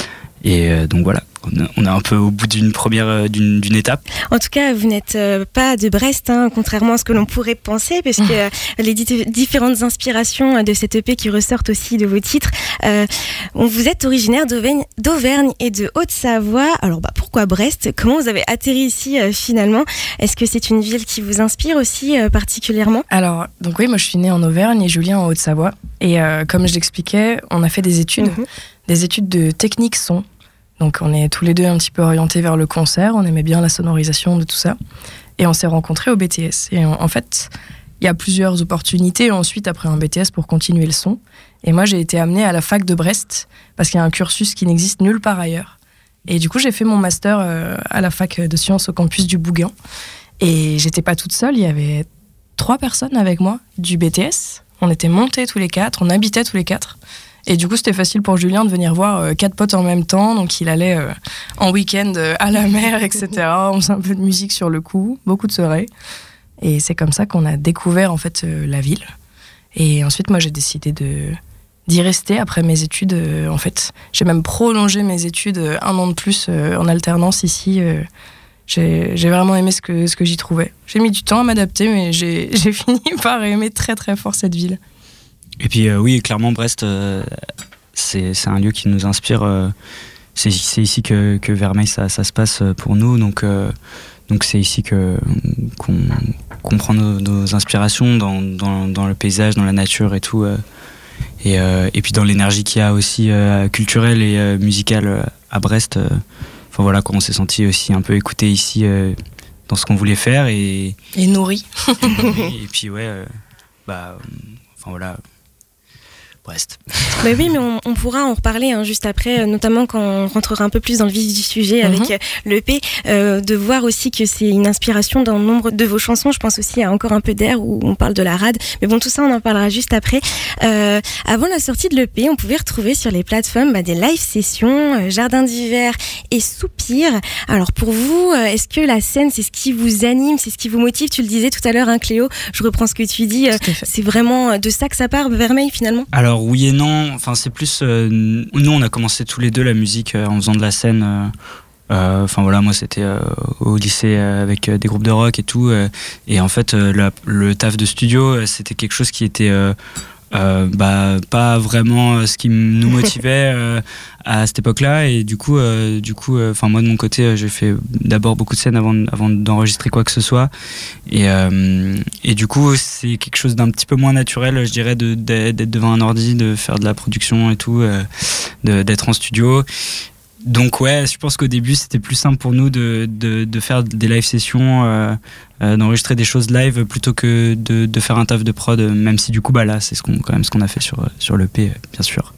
Et euh, donc voilà, on est un peu au bout d'une première d'une, d'une étape. En tout cas, vous n'êtes euh, pas de Brest, hein, contrairement à ce que l'on pourrait penser, parce que euh, les di- différentes inspirations de cette E P qui ressortent aussi de vos titres. Euh, vous êtes originaire d'Auvergne, d'Auvergne et de Haute-Savoie. Alors bah, pourquoi Brest ? Comment vous avez atterri ici euh, finalement ? Est-ce que c'est une ville qui vous inspire aussi euh, particulièrement ? Alors, donc oui, moi je suis née en Auvergne et Julien en Haute-Savoie. Et euh, comme je l'expliquais, on a fait des études, mm-hmm. des études de technique son. Donc on est tous les deux un petit peu orientés vers le concert, on aimait bien la sonorisation de tout ça. Et on s'est rencontrés au B T S. Et en, en fait, il y a plusieurs opportunités ensuite après un B T S pour continuer le son. Et moi, j'ai été amenée à la fac de Brest, parce qu'il y a un cursus qui n'existe nulle part ailleurs. Et du coup, j'ai fait mon master euh, à la fac de sciences au campus du Bouguin. Et j'étais pas toute seule, il y avait trois personnes avec moi du B T S. On était montés tous les quatre, on habitait tous les quatre. Et du coup, c'était facile pour Julien de venir voir euh, quatre potes en même temps. Donc, il allait euh, en week-end euh, à la mer, et cetera. On faisait un peu de musique sur le coup, beaucoup de soirées. Et c'est comme ça qu'on a découvert, en fait, euh, la ville. Et ensuite, moi, j'ai décidé de, d'y rester après mes études. Euh, en fait, j'ai même prolongé mes études euh, un an de plus euh, en alternance ici. Euh, j'ai, j'ai vraiment aimé ce que, ce que j'y trouvais. J'ai mis du temps à m'adapter, mais j'ai, j'ai fini par aimer très, très fort cette ville. Et puis euh, oui, clairement Brest, euh, c'est, c'est un lieu qui nous inspire. Euh, c'est, c'est ici que, que Vermeil ça, ça se passe pour nous, donc, euh, donc c'est ici que, qu'on, qu'on prend nos, nos inspirations dans, dans, dans le paysage, dans la nature et tout. Euh, et, euh, et puis dans l'énergie qu'il y a aussi euh, culturelle et euh, musicale euh, à Brest. Euh, enfin voilà, quoi, on s'est senti aussi un peu écouté ici euh, dans ce qu'on voulait faire. Et, et nourri. et, et puis ouais, euh, bah, enfin voilà. Brest. Bah oui, mais on, on pourra en reparler hein, juste après, notamment quand on rentrera un peu plus dans le vif du sujet avec mm-hmm. l'E P, euh, de voir aussi que c'est une inspiration dans nombre de vos chansons. Je pense aussi à Encore un peu d'air où on parle de la rade. Mais bon, tout ça, on en parlera juste après. Euh, avant la sortie de l'E P, on pouvait retrouver sur les plateformes bah, des live sessions, euh, Jardin d'hiver et Soupir. Alors pour vous, euh, est-ce que la scène, c'est ce qui vous anime, c'est ce qui vous motive ? Tu le disais tout à l'heure, hein, Cléo, je reprends ce que tu dis. Euh, c'est vraiment de ça que ça part, Vermeil, finalement ? Alors oui et non, enfin c'est plus euh, nous on a commencé tous les deux la musique euh, en faisant de la scène euh, euh, enfin voilà, moi c'était euh, au lycée euh, avec euh, des groupes de rock et tout euh, et en fait euh, la, le taf de studio euh, c'était quelque chose qui était euh, euh, bah, pas vraiment ce qui nous motivait euh, à cette époque-là et du coup euh, du coup enfin euh, moi de mon côté euh, j'ai fait d'abord beaucoup de scènes avant, avant d'enregistrer quoi que ce soit et, euh, et du coup c'est quelque chose d'un petit peu moins naturel je dirais de, de, d'être devant un ordi, de faire de la production et tout euh, de, d'être en studio. Donc ouais, je pense qu'au début c'était plus simple pour nous de, de, de faire des live sessions, euh, euh, d'enregistrer des choses live plutôt que de, de faire un taf de prod, même si du coup bah là c'est ce qu'on, quand même ce qu'on a fait sur, sur l'E P, bien sûr.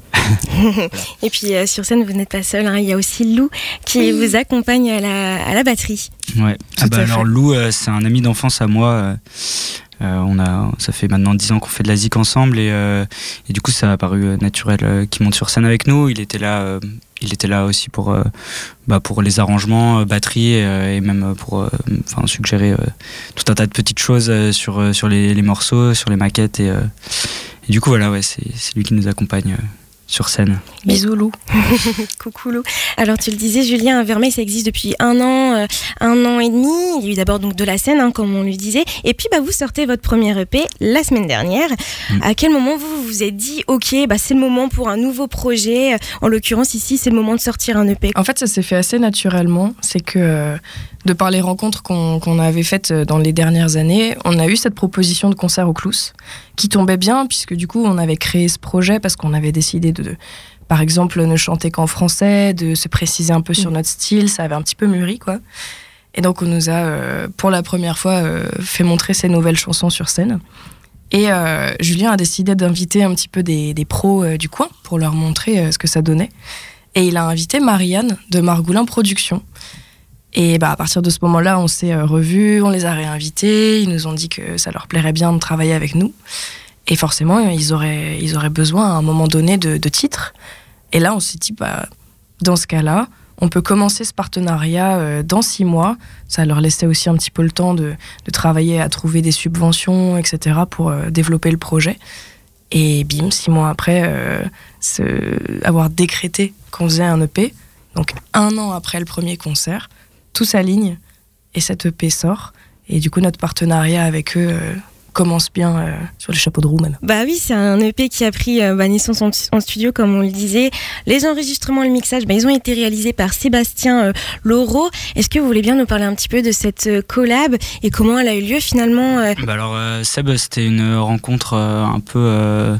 Et puis euh, sur scène, vous n'êtes pas seul, hein. Il y a aussi Lou qui oui. vous accompagne à la, à la batterie. Ouais. Ah bah alors Lou, euh, c'est un ami d'enfance à moi. Euh, euh, on a, ça fait maintenant dix ans qu'on fait de la zik ensemble et, euh, et du coup ça a paru naturel euh, qu'il monte sur scène avec nous. Il était là, euh, il était là aussi pour, euh, bah, pour les arrangements, euh, batterie euh, et même pour, euh, enfin suggérer euh, tout un tas de petites choses euh, sur euh, sur les, les morceaux, sur les maquettes et, euh, et du coup voilà ouais c'est c'est lui qui nous accompagne. Euh, sur scène. Bisous Lou. Coucou Lou. Alors tu le disais Julien, Vermeil ça existe depuis un an, euh, un an et demi. Il y a eu d'abord donc de la scène hein, comme on lui disait. Et puis bah, vous sortez votre premier E P la semaine dernière. Mmh. À quel moment vous vous êtes dit ok bah, c'est le moment pour un nouveau projet. En l'occurrence ici c'est le moment de sortir un E P. En fait ça s'est fait assez naturellement. C'est que euh, de par les rencontres qu'on, qu'on avait faites dans les dernières années, on a eu cette proposition de concert au Clous qui tombait bien puisque du coup on avait créé ce projet parce qu'on avait décidé de, de par exemple ne chanter qu'en français, de se préciser un peu sur notre style, ça avait un petit peu mûri quoi. Et donc on nous a euh, pour la première fois euh, fait montrer ces nouvelles chansons sur scène. Et euh, Julien a décidé d'inviter un petit peu des, des pros euh, du coin pour leur montrer euh, ce que ça donnait. Et il a invité Marianne de Margoulin Productions. Et bah, à partir de ce moment-là, on s'est euh, revus, on les a réinvités, ils nous ont dit que ça leur plairait bien de travailler avec nous. Et forcément, ils auraient, ils auraient besoin à un moment donné de, de titres. Et là, on s'est dit, bah, dans ce cas-là, on peut commencer ce partenariat euh, dans six mois. Ça leur laissait aussi un petit peu le temps de, de travailler à trouver des subventions, et cetera pour euh, développer le projet. Et bim, six mois après, euh, ce, avoir décrété qu'on faisait un E P, donc un an après le premier concert, tout s'aligne et cet E P sort. Et du coup, notre partenariat avec eux euh, commence bien euh, sur les chapeaux de roue même. Bah oui, c'est un E P qui a pris euh, bah, naissance en, en studio, comme on le disait. Les enregistrements, le mixage, bah, ils ont été réalisés par Sébastien euh, Laureau. Est-ce que vous voulez bien nous parler un petit peu de cette euh, collab et comment elle a eu lieu finalement euh... bah Alors, euh, Seb, c'était une rencontre euh, un peu... Euh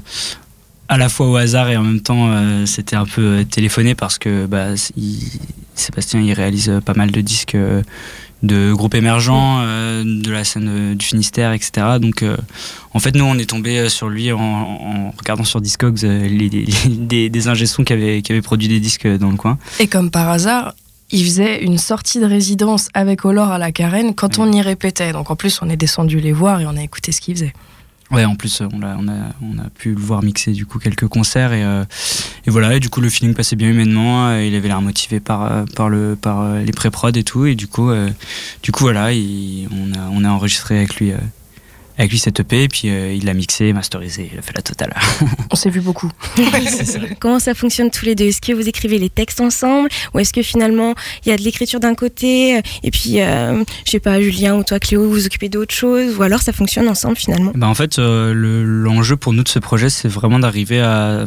à la fois au hasard et en même temps euh, c'était un peu euh, téléphoné parce que bah, il, Sébastien il réalise euh, pas mal de disques euh, de groupes émergents euh, de la scène euh, du Finistère etc donc euh, en fait nous on est tombé sur lui en, en regardant sur Discogs euh, les, les, des, des ingé sons qui avaient, qui avaient produit des disques dans le coin et comme par hasard il faisait une sortie de résidence avec Olor à la Carène quand ouais. on y répétait donc en plus on est descendu les voir et on a écouté ce qu'il faisait. Ouais, en plus on a, on a, on a pu le voir mixer du coup quelques concerts et, euh, et voilà et du coup le feeling passait bien humainement. Il avait l'air motivé par par le par les pré-prod et tout et du coup euh, du coup voilà il, on a on a enregistré avec lui euh, avec lui cette E P et puis euh, il l'a mixé, masterisé, il a fait la totale. On s'est vu beaucoup. C'est ça. Comment ça fonctionne tous les deux? Est-ce que vous écrivez les textes ensemble ou est-ce que finalement il y a de l'écriture d'un côté et puis euh, je sais pas Julien ou toi Cléo vous vous occupez d'autre chose ou alors ça fonctionne ensemble finalement? Bah en fait euh, le, l'enjeu pour nous de ce projet c'est vraiment d'arriver à,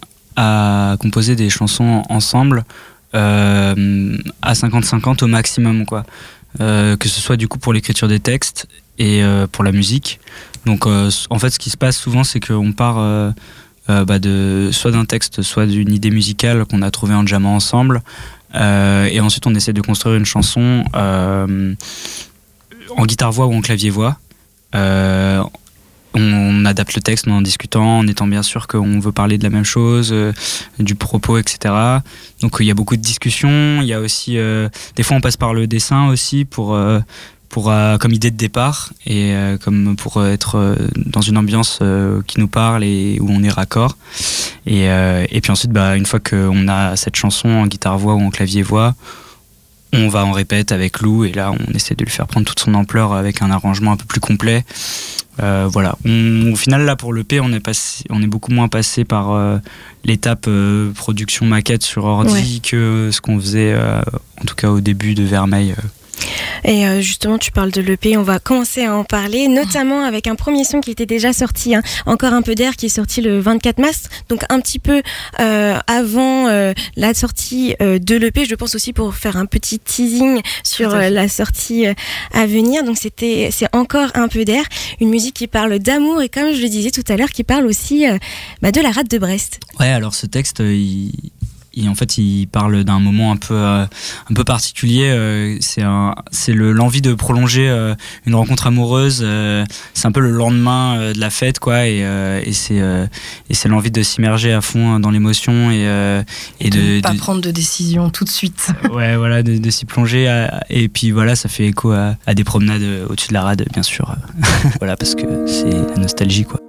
à composer des chansons ensemble euh, à cinquante cinquante au maximum quoi. Euh, que ce soit du coup pour l'écriture des textes et euh, pour la musique. Donc euh, en fait ce qui se passe souvent c'est qu'on part euh, euh, bah de, soit d'un texte soit d'une idée musicale qu'on a trouvé en jammant ensemble euh, et ensuite on essaie de construire une chanson euh, en guitare-voix ou en clavier-voix. Euh, on adapte le texte en en discutant, en étant bien sûr qu'on veut parler de la même chose, euh, du propos, et cetera. Donc il y a beaucoup de discussions. Il y a aussi, euh, des fois on passe par le dessin aussi pour, euh, pour euh, comme idée de départ et euh, comme pour être euh, dans une ambiance euh, qui nous parle et où on est raccord. Et, euh, et puis ensuite, bah, une fois qu'on a cette chanson en guitare-voix ou en clavier-voix, on va en répète avec Lou et là on essaie de lui faire prendre toute son ampleur avec un arrangement un peu plus complet. Euh, voilà. On, au final là pour l'E P on est passé, on est beaucoup moins passé par euh, l'étape euh, production maquette sur ordi ouais. que ce qu'on faisait euh, en tout cas au début de Vermeil. Euh. Et euh, justement, tu parles de l'E P, on va commencer à en parler, notamment avec un premier son qui était déjà sorti, hein, Encore un peu d'air, qui est sorti le vingt-quatre mars, donc un petit peu euh, avant euh, la sortie euh, de l'E P, je pense aussi pour faire un petit teasing sur euh, la sortie euh, à venir. Donc c'était, c'est Encore un peu d'air, une musique qui parle d'amour et comme je le disais tout à l'heure, qui parle aussi euh, bah, de la rade de Brest. Ouais, alors ce texte, il... il, en fait, il parle d'un moment un peu, euh, un peu particulier. Euh, c'est un, c'est le, l'envie de prolonger euh, une rencontre amoureuse. Euh, c'est un peu le lendemain euh, de la fête, quoi. Et, euh, et, c'est, euh, et c'est l'envie de s'immerger à fond dans l'émotion et, euh, et de de ne pas de, prendre de décision tout de suite. Ouais, voilà, de, de s'y plonger. À, et puis voilà, ça fait écho à, à des promenades au-dessus de la rade, bien sûr. Voilà, parce que c'est la nostalgie, quoi.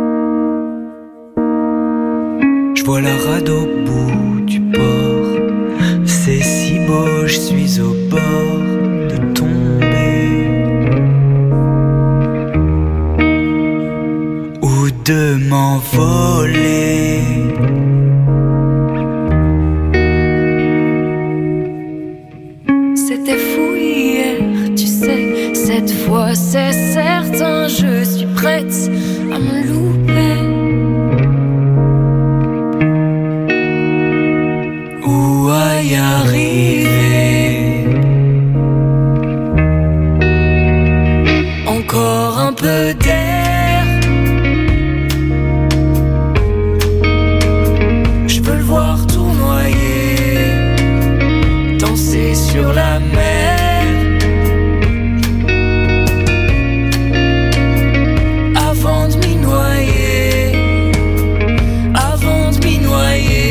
Je vois la rade au bout du port, c'est si beau, je suis au bord de tomber ou de m'envoler. C'était fou hier, tu sais, cette fois c'est certain, je suis prête à me louper. Ou à y arriver. Encore un peu d'air. Je veux le voir tournoyer, danser sur la mer, avant de m'y noyer, avant de m'y noyer.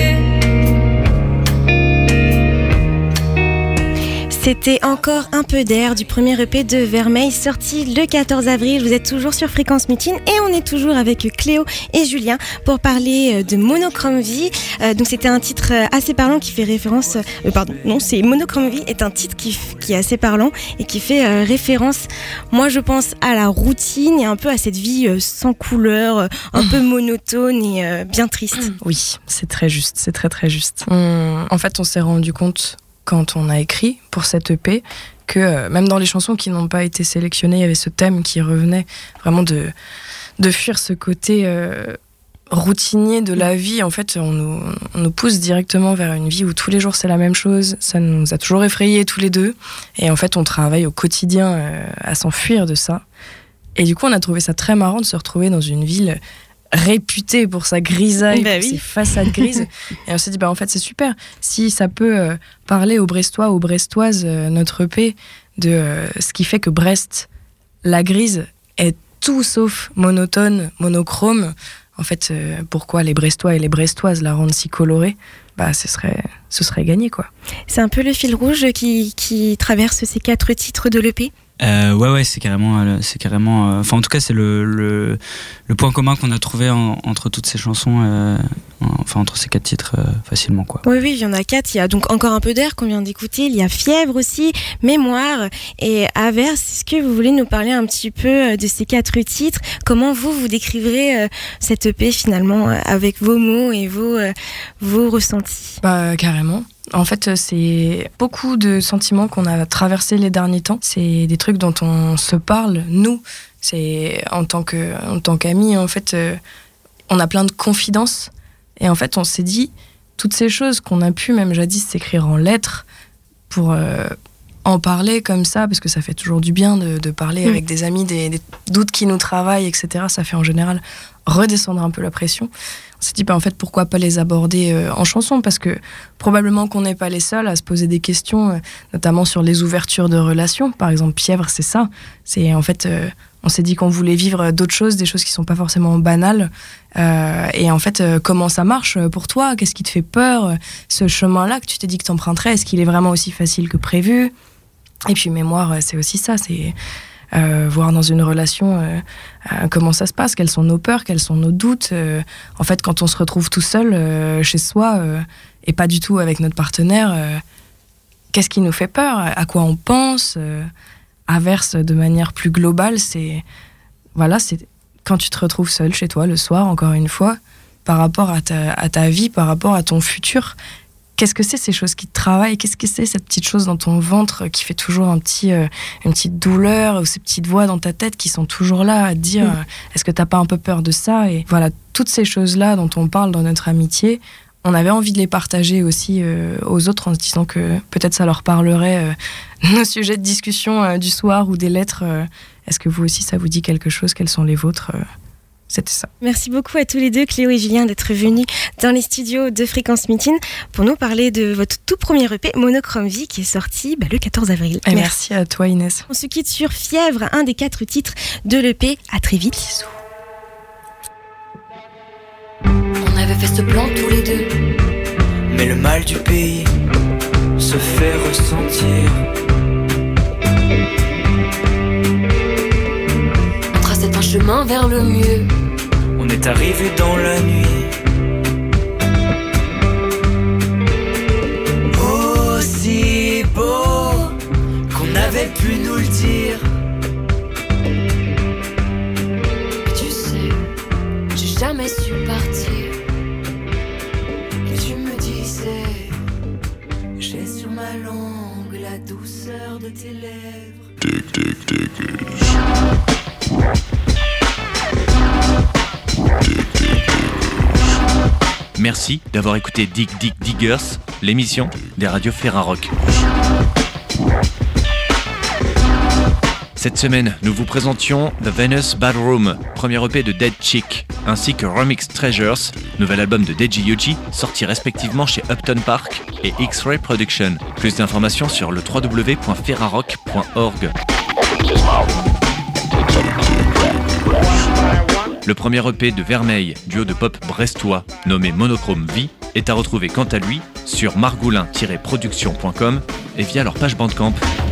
C'était encore un peu d'air du premier E P de Vermeil sorti le quatorze avril. Vous êtes toujours sur Fréquence Mutine et on est toujours avec Cléo et Julien pour parler de Monochrome Vie. Euh, donc c'était un titre assez parlant qui fait référence... Euh, pardon, non, c'est Monochrome Vie est un titre qui, qui est assez parlant et qui fait euh, référence, moi je pense, à la routine et un peu à cette vie euh, sans couleur, euh, un peu monotone et euh, bien triste. Oui, c'est très juste, c'est très très juste. On, en fait, on s'est rendu compte quand on a écrit pour cette E P que euh, même dans les chansons qui n'ont pas été sélectionnées, il y avait ce thème qui revenait vraiment de, de fuir ce côté euh, routinier de la vie. En fait, on nous, on nous pousse directement vers une vie où tous les jours c'est la même chose. Ça nous a toujours effrayés tous les deux. Et en fait, on travaille au quotidien euh, à s'enfuir de ça. Et du coup, on a trouvé ça très marrant de se retrouver dans une ville réputée pour sa grisaille, bah pour oui. ses façades grises. Et on s'est dit, bah, en fait, c'est super. Si ça peut euh, parler aux Brestois, aux Brestoises, euh, notre E P, de euh, ce qui fait que Brest, la grise, est tout sauf monotone, monochrome. En fait, euh, pourquoi les Brestois et les Brestoises la rendent si colorée, bah, ce serait, ce serait gagné, quoi. C'est un peu le fil rouge qui, qui traverse ces quatre titres de l'E P. Euh, ouais ouais c'est carrément c'est carrément enfin euh, en tout cas c'est le, le le point commun qu'on a trouvé en, entre toutes ces chansons euh, enfin entre ces quatre titres euh, facilement, quoi. Oui oui, il y en a quatre. Il y a donc encore un peu d'air qu'on vient d'écouter, il y a Fièvre aussi, Mémoire et Averse. Est-ce que vous voulez nous parler un petit peu de ces quatre titres? Comment vous vous décriverez euh, cette E P finalement euh, avec vos mots et vos euh, vos ressentis? Bah carrément. En fait, c'est beaucoup de sentiments qu'on a traversés les derniers temps. C'est des trucs dont on se parle, nous. C'est en tant que, en tant qu'amis, en fait, euh, on a plein de confidences. Et en fait, on s'est dit, toutes ces choses qu'on a pu, même jadis, s'écrire en lettres pour euh, en parler comme ça, parce que ça fait toujours du bien de, de parler mmh. avec des amis, des, des doutes qui nous travaillent, et cetera. Ça fait en général redescendre un peu la pression. On s'est dit, bah, en fait, pourquoi pas les aborder euh, en chanson, parce que probablement qu'on n'est pas les seuls à se poser des questions, euh, notamment sur les ouvertures de relations. Par exemple, Fièvre, c'est ça. C'est, en fait, euh, on s'est dit qu'on voulait vivre d'autres choses, des choses qui sont pas forcément banales. Euh, et en fait, euh, comment ça marche pour toi? Qu'est-ce qui te fait peur? Ce chemin-là que tu t'es dit que t'emprunterais, est-ce qu'il est vraiment aussi facile que prévu? Et puis, Mémoire, c'est aussi ça, c'est... Euh, voir dans une relation euh, euh, comment ça se passe, quelles sont nos peurs, quels sont nos doutes. Euh, en fait, quand on se retrouve tout seul euh, chez soi euh, et pas du tout avec notre partenaire, euh, qu'est-ce qui nous fait peur? À quoi on pense? euh, Averse de manière plus globale, c'est voilà, c'est quand tu te retrouves seul chez toi le soir, encore une fois, par rapport à ta, à ta vie, par rapport à ton futur. Qu'est-ce que c'est ces choses qui te travaillent? Qu'est-ce que c'est cette petite chose dans ton ventre qui fait toujours un petit, euh, une petite douleur, ou ces petites voix dans ta tête qui sont toujours là à te dire mmh. euh, est-ce que t'as pas un peu peur de ça? Et voilà, toutes ces choses-là dont on parle dans notre amitié, on avait envie de les partager aussi euh, aux autres en se disant que peut-être ça leur parlerait euh, nos sujets de discussion euh, du soir ou des lettres. Euh, est-ce que vous aussi ça vous dit quelque chose? Quels sont les vôtres? euh C'était ça. Merci beaucoup à tous les deux, Cléo et Julien, d'être venus dans les studios de Fréquence Mutine pour nous parler de votre tout premier E P, Monochrome Vie, qui est sorti bah, le quatorze avril. Et merci. merci à toi, Inès. On se quitte sur Fièvre, un des quatre titres de l'E P. À très vite. Bisous. On avait fait ce plan tous les deux. Mais le mal du pays se fait ressentir. On traçait un chemin vers le mieux. On est arrivé dans la nuit. Aussi beau qu'on avait pu nous le dire. Et tu sais, j'ai jamais su partir. Et tu me disais, j'ai sur ma langue la douceur de tes lèvres. Dig, dig, dig. Merci d'avoir écouté Dig Dig Diggers, l'émission des radios Ferrarock. Cette semaine, nous vous présentions The Venus Ballroom, premier E P de Dead Chick, ainsi que Remix Treasures, nouvel album de Deji Yuji, sorti respectivement chez Upton Park et X-Ray Production. Plus d'informations sur le w w w point ferrarock point org. Le premier E P de Vermeil, duo de pop brestois, nommé Monochrome Vie, est à retrouver quant à lui sur margoulin tiret production point com et via leur page Bandcamp.